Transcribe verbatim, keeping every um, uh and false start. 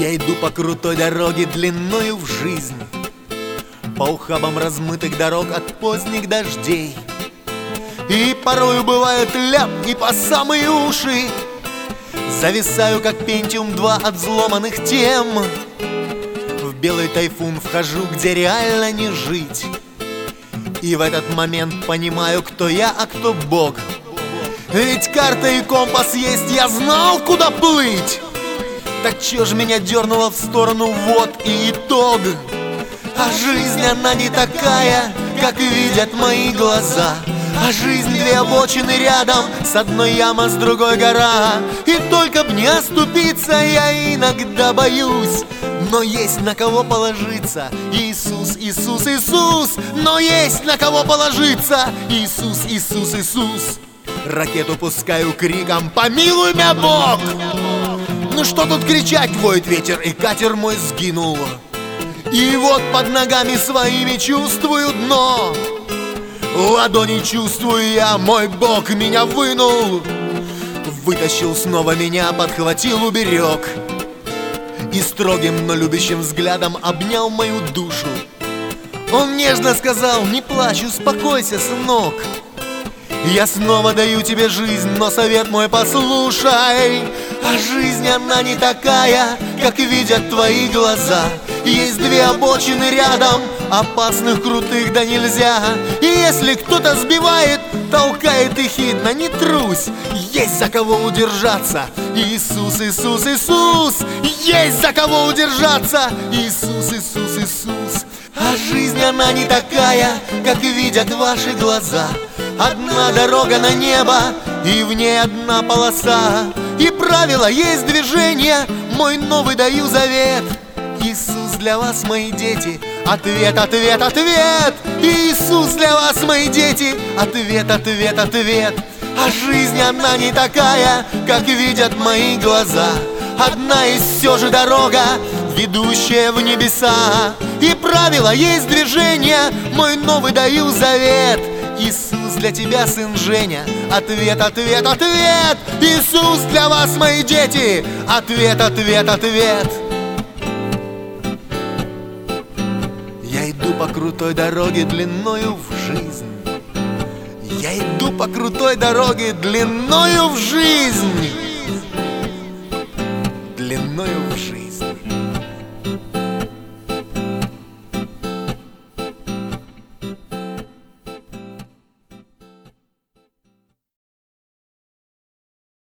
Я иду по крутой дороге длиною в жизнь, по ухабам размытых дорог от поздних дождей. И порою бывает ляп и по самые уши. Зависаю, как Пентиум два от взломанных тем. В белый тайфун вхожу, где реально не жить. И в этот момент понимаю, кто я, а кто Бог. Ведь карта и компас есть, я знал, куда плыть. Так чё ж меня дернуло в сторону, вот и итог. А жизнь, она не такая, как видят мои глаза. А жизнь две обочины рядом, с одной яма, с другой гора. И только б не оступиться я иногда боюсь. Но есть на кого положиться, Иисус, Иисус, Иисус. Но есть на кого положиться, Иисус, Иисус, Иисус. Ракету пускаю криком: помилуй меня, Бог! Ну что тут кричать, воет ветер, и катер мой сгинул. И вот под ногами своими чувствую дно. Ладони чувствую я, мой Бог меня вынул. Вытащил снова меня, подхватил, уберег. И строгим, но любящим взглядом обнял мою душу. Он нежно сказал: не плачь, успокойся, сынок. Я снова даю тебе жизнь, но совет мой послушай. А жизнь, она не такая, как видят твои глаза. Есть две обочины рядом, опасных, крутых, да нельзя. И если кто-то сбивает, толкает и хитро, не трусь. Есть за кого удержаться, Иисус, Иисус, Иисус. Есть за кого удержаться, Иисус, Иисус, Иисус. А жизнь, она не такая, как видят ваши глаза. Одна дорога на небо, и в ней одна полоса. И правила есть движение, мой новый даю завет. Иисус для вас, мои дети, ответ, ответ, ответ. Иисус для вас, мои дети, ответ, ответ, ответ. А жизнь, она не такая, как видят мои глаза. Одна и все же дорога, ведущая в небеса. И правила есть движение, мой новый даю завет. Иисус для тебя, сын Женя, ответ, ответ, ответ. Иисус для вас, мои дети, ответ, ответ, ответ. Я иду по крутой дороге длиною в жизнь. Я иду по крутой дороге длиною в жизнь. Длиною в жизнь.